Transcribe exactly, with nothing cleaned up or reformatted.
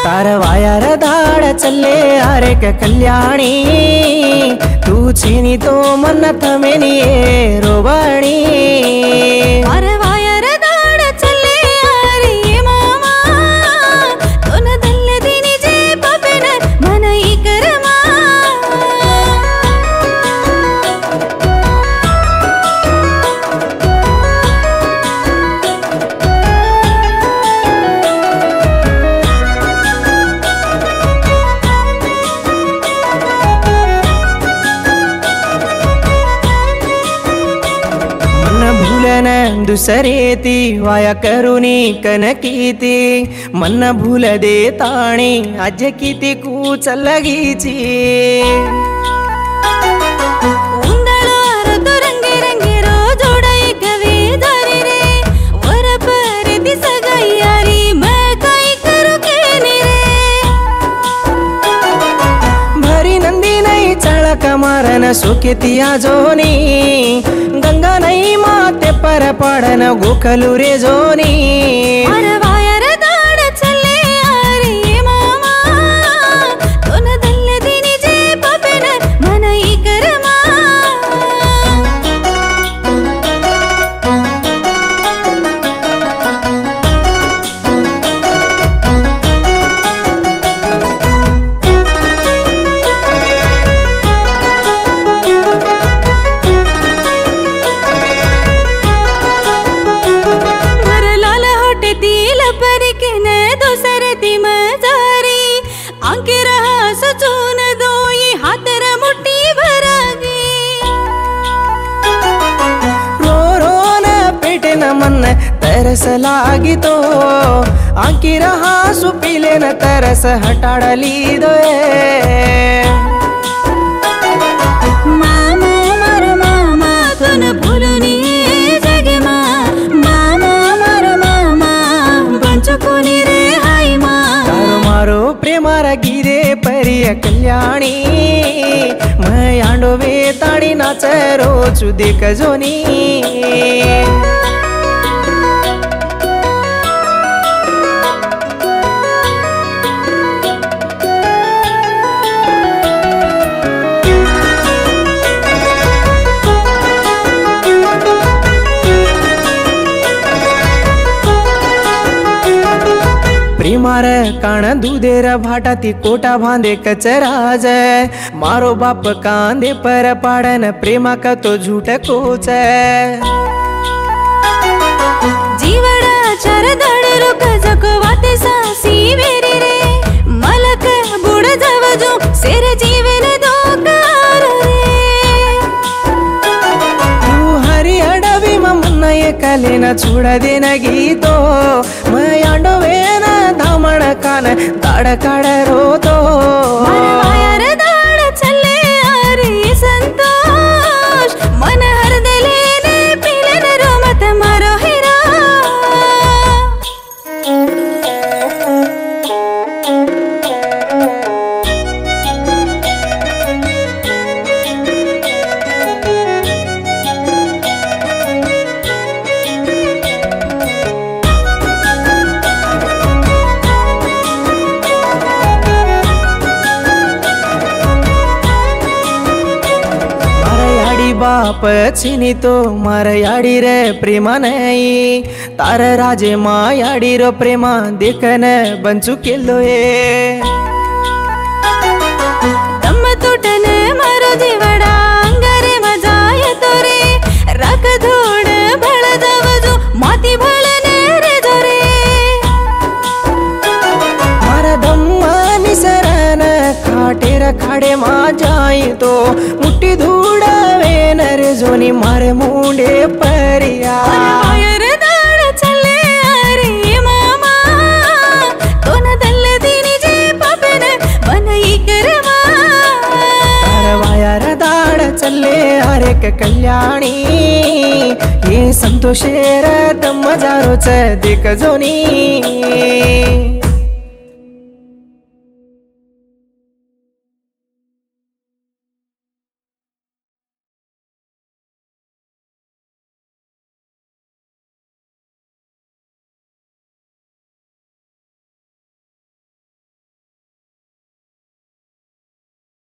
तारवायर दाड चल्ले आरे क कल्याणी तू छीनी तो मन थमेनी ए रोबाणी तारवायर दाड चल्ले आरे मामा तोन दल्लदी निजे पपेन मन ई करमा दुसरेती वाया करुनी कनकीती मन भूल दे ताणी आज किती कूच लगीची उंदळो रतो रंगे रंगे रो जोडाई कवे धारी रे वर पर दिस गई यारी मैं काय करू केनी रे भरी नंदी नहीं चळक मारन सुकेती आजोनी गंगा नहीं माते पर पड़न गोखलू रे जोनी तारवायर दाड चल्ले आरे मामा तोन दल्लदी निजे पपेन मन ई करमा आंके रहा सचून दो ये हाथर मुट्ठी भरागी रो रो न पेटे न मन तरस लागी तो आंकी रहा सुपीले न तरस हटाडली दोए मामा मार मामा तुन भूलुनी जगे मा मामा मार मामा बंचुकुनी रे हाय मा तारो मारो प्रेमार गिरे परिय कल्याणी मैं आंडोवे ताड़ी नाच रोचु देख जोनी प्रेमार काण दूधेर भाटाती कोटा बांधे कचराज मारो बाप कांदे पर पाड़न प्रेमा का तो झूठ कोच जीवड़ा चार दाड़ रुक जको वाते सासी वेरी रे मलक बुड़ जवजो सेर जीवन दोकार रे तू हरी अडवी मम्मन ये कले न छुड़ देना गीतो मैं आंडोवे न धामण कान दाड़ काड़ रो तो तारवायर दाड चल्ले आरे संतोष मन हर दिले ने पीलन रो मत मारो हिरा बाप छीनी तो मार याडी रे प्रेमा नहीं तार राजे मा याडी रो प्रेमा देखन बंचू केलो ए तम तुटन मारो जीवड़ा अंगारे मजा येतो रे राख धोड भळ जावजो माती भळने रे जोरे मार दम्मा निसरन खाटेर खाडे मा जाई तो मुट्ठी धूडावे नर जोनी मारे मुंडे परिया तारवायर दाड चल्ले आरे मामा तोन दल्लदी निजे पपेन मन ई करमा तारवायर दाड चल्ले आरे क कल्याणी ये संतोषेर तम जारोच देख जोनी